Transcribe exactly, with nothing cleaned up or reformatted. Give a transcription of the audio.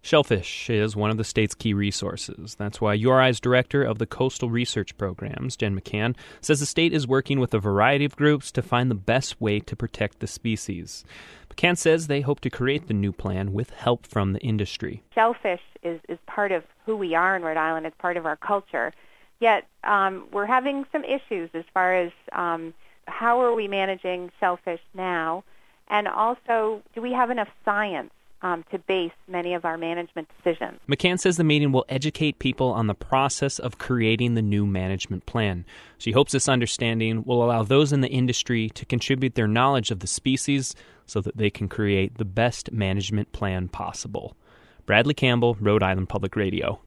Shellfish is one of the state's key resources. That's why U R I's director of the Coastal Research Programs, Jen McCann, says the state is working with a variety of groups to find the best way to protect the species. McCann says they hope to create the new plan with help from the industry. Shellfish is, is part of who we are in Rhode Island. It's part of our culture. Yet um, we're having some issues as far as um, how are we managing shellfish now, and also do we have enough science Um, to base many of our management decisions. McCann says the meeting will educate people on the process of creating the new management plan. She hopes this understanding will allow those in the industry to contribute their knowledge of the species so that they can create the best management plan possible. Bradley Campbell, Rhode Island Public Radio.